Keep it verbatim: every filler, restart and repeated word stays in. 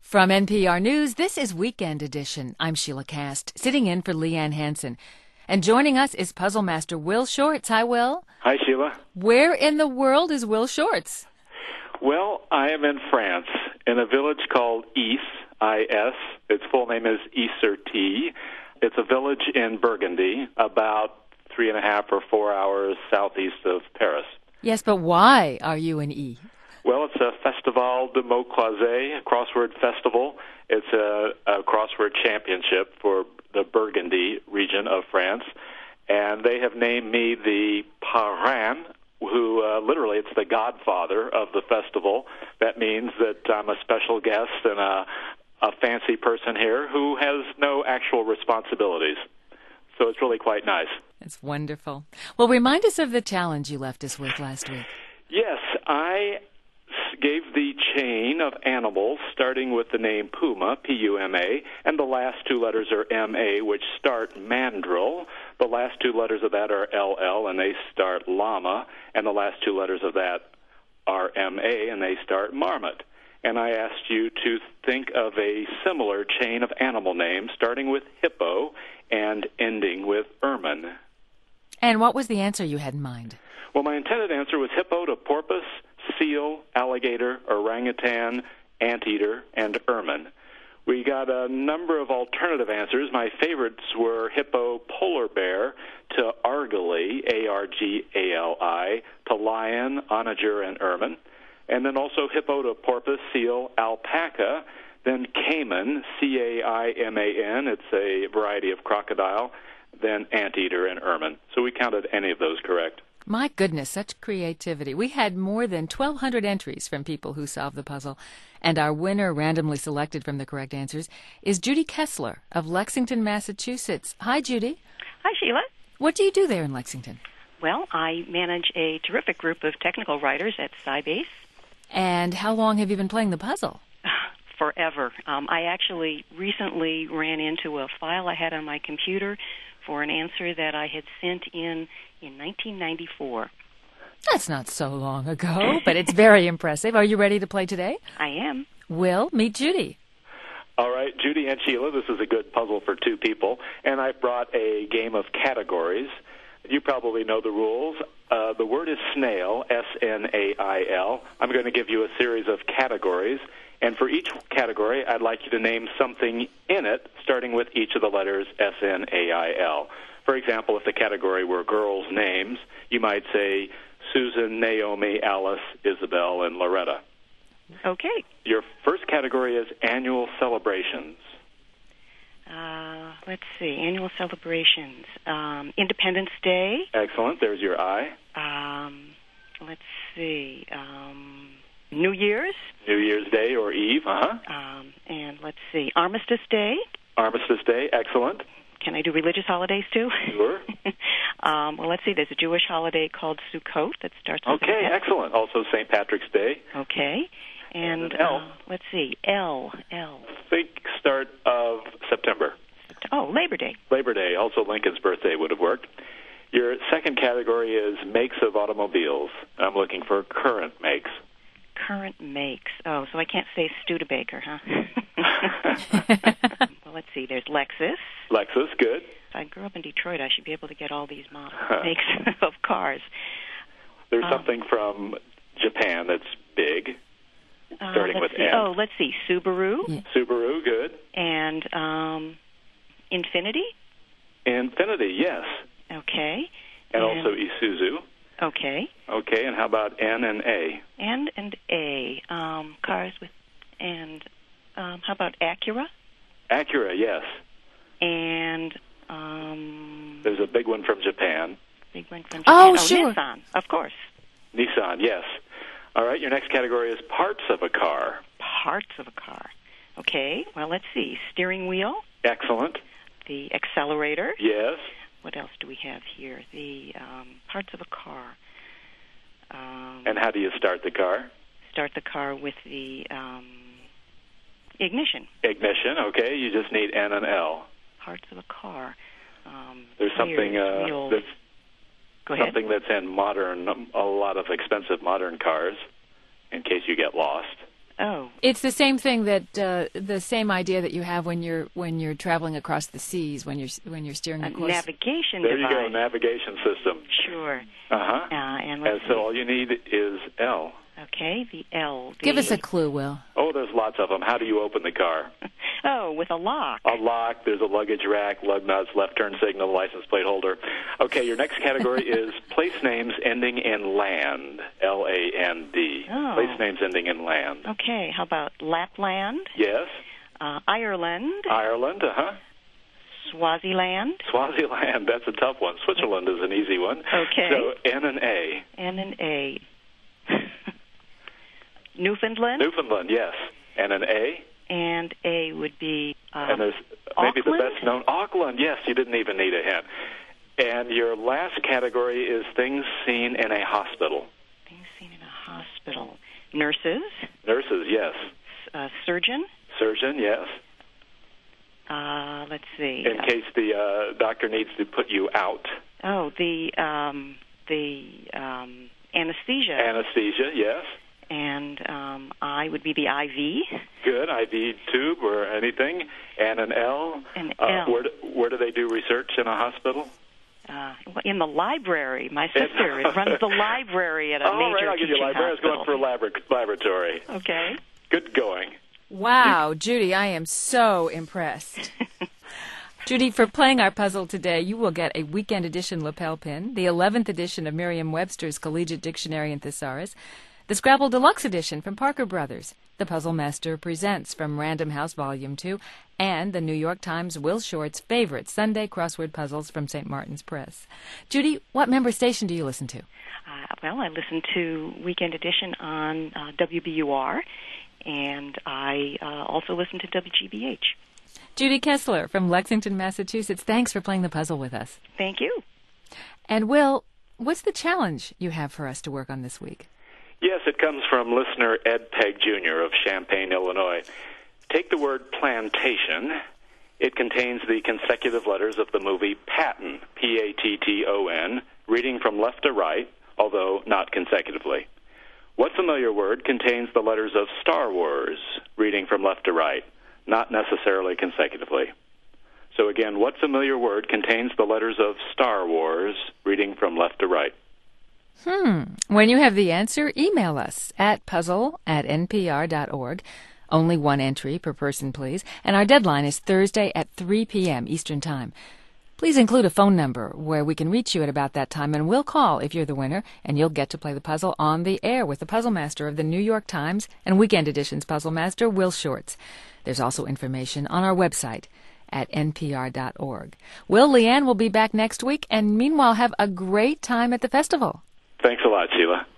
From N P R News, this is Weekend Edition. I'm Sheila Cast, sitting in for Leanne Hansen. And joining us is puzzle master Will Shortz. Hi, Will. Hi, Sheila. Where in the world is Will Shortz? Well, I am in France, in a village called Is, I S. Its full name is Isserty. It's a village in Burgundy, about three and a half or four hours southeast of Paris. Yes, but why are you in E? Well, it's a Festival de mots croisés, a crossword festival. It's a, a crossword championship for the Burgundy region of France. And they have named me the parrain, who uh, literally it's the godfather of the festival. That means that I'm a special guest and a, a fancy person here who has no actual responsibilities. So it's really quite nice. It's wonderful. Well, remind us of the challenge you left us with last week. Yes, I gave the chain of animals, starting with the name Puma, P U M A, and the last two letters are M A, which start mandrill. The last two letters of that are L L, and they start llama, and the last two letters of that are M A, and they start marmot. And I asked you to think of a similar chain of animal names, starting with hippo and ending with ermine. And what was the answer you had in mind? Well, my intended answer was hippo to porpoise, seal, alligator, orangutan, anteater, and ermine. We got a number of alternative answers. My favorites were hippo, polar bear, to argali, A R G A L I, to lion, onager, and ermine. And then also hippo to porpoise, seal, alpaca, then caiman, C A I M A N, it's a variety of crocodile, then anteater and ermine. So we counted any of those correct. My goodness, such creativity. We had more than twelve hundred entries from people who solved the puzzle. And our winner, randomly selected from the correct answers, is Judy Kessler of Lexington, Massachusetts. Hi, Judy. Hi, Sheila. What do you do there in Lexington? Well, I manage a terrific group of technical writers at Sybase. And how long have you been playing the puzzle? Forever. Um, I actually recently ran into a file I had on my computer for an answer that I had sent in in nineteen ninety-four. That's not so long ago, but it's very impressive. Are you ready to play today? I am. Will, meet Judy. All right, Judy and Sheila, this is a good puzzle for two people, and I brought a game of categories. You probably know the rules. Uh, the word is snail, S N A I L. I'm going to give you a series of categories, and for each category, I'd like you to name something in it, starting with each of the letters S N A I L. For example, if the category were girls' names, you might say Susan, Naomi, Alice, Isabel, and Loretta. Okay. Your first category is annual celebrations. Uh, let's see, annual celebrations. Um, Independence Day. Excellent. There's your I. Um, let's see, um, New Year's. New Year's Day or Eve, uh-huh. Um, and let's see, Armistice Day. Armistice Day, excellent. Can I do religious holidays, too? Sure. um, well, let's see, there's a Jewish holiday called Sukkot that starts with Okay, an F. excellent. Also Saint Patrick's Day. Okay. And, And an L. Uh, let's see, L, L. Think start of September. Oh, Labor Day. Labor Day, also Lincoln's birthday would have worked. Your second category is makes of automobiles. I'm looking for current makes. Current makes. Oh, so I can't say Studebaker, huh? Well, let's see. There's Lexus. Lexus, good. If I grew up in Detroit, I should be able to get all these models, makes of cars. There's um, something from Japan that's big, uh, starting let's with see. N. Oh, let's see. Subaru. Yeah. Subaru, good. And um, Infinity. Infinity, yes. Okay. And, and also Isuzu. Okay. Okay, and how about N and A? And and A. Um, cars with, and um, how about Acura? Acura, yes. And um, There's a big one from Japan. big one from Japan. Oh, oh sure. Nissan, of course. Nissan, yes. All right, your next category is parts of a car. Parts of a car. Okay, well, let's see. Steering wheel, Excellent. the accelerator. Yes. What else do we have here? The um, parts of a car. Um, And how do you start the car? start the car with the um, ignition. Ignition, okay. You just need N and L. Parts of a car. Um, There's something gears, uh, wheels. that's Go ahead. something that's in modern, a lot of expensive modern cars, in case you get lost. Oh. It's the same thing that uh, the same idea that you have when you're when you're traveling across the seas when you're when you're steering a a course. Navigation there device. you go, navigation system. Sure. Uh-huh. Uh, and And let's so see. all you need is L. Okay, the L. The... Give us a clue, Will. Oh, there's lots of them. How do you open the car? Oh, with a lock. A lock, there's a luggage rack, lug nuts, left turn signal, license plate holder. Okay, your next category is place names ending in land, L A N D. Oh. Place names ending in land. Okay, how about Lapland, Yes, uh, Ireland, Ireland, uh-huh. Swaziland, Swaziland, that's a tough one. Switzerland is an easy one. Okay. So N and A. and an A. Newfoundland, Newfoundland, yes. And an A. and A would be uh, And there's maybe the Auckland? best known. Auckland, yes, you didn't even need a hint. And your last category is things seen in a hospital. Things seen in a hospital. Nurses, Nurses, yes. uh, surgeon. Surgeon, yes. Uh, let's see. In case the uh, doctor needs to put you out. Oh, the um, the um, anesthesia. Anesthesia, yes. And um, I would be the I V. Good, I V tube or anything. And an L. An uh, L. Where do, where do they do research in a hospital? Uh, in the library. My sister runs the library at a All major right, I'll give you a teaching library. I was hospital. going for a labor- laboratory. Okay. Good going. Wow, Judy, I am so impressed. Judy, for playing our puzzle today, you will get a weekend edition lapel pin, the eleventh edition of Merriam-Webster's Collegiate Dictionary and Thesaurus, the Scrabble Deluxe Edition from Parker Brothers, the Puzzle Master Presents from Random House Volume two, and the New York Times Will Short's favorite Sunday crossword puzzles from Saint Martin's Press. Judy, what member station do you listen to? Uh, well, I listen to Weekend Edition on uh, W B U R, and I uh, also listen to W G B H. Judy Kessler from Lexington, Massachusetts, thanks for playing the puzzle with us. Thank you. And Will, what's the challenge you have for us to work on this week? Yes, it comes from listener Ed Peg Junior of Champaign, Illinois. Take the word plantation. It contains the consecutive letters of the movie Patton, P A T T O N, reading from left to right, although not consecutively. What familiar word contains the letters of Star Wars, reading from left to right, not necessarily consecutively? So again, what familiar word contains the letters of Star Wars, reading from left to right? Hmm. When you have the answer, email us at puzzle at n p r dot org. Only one entry per person, please. And our deadline is Thursday at three p.m. Eastern Time. Please include a phone number where we can reach you at about that time, and we'll call if you're the winner, and you'll get to play the puzzle on the air with the Puzzle Master of the New York Times and Weekend Edition's Puzzle Master, Will Shortz. There's also information on our website at n p r dot org. Will, Leanne will be back next week, and meanwhile have a great time at the festival. Thanks a lot, Sheila.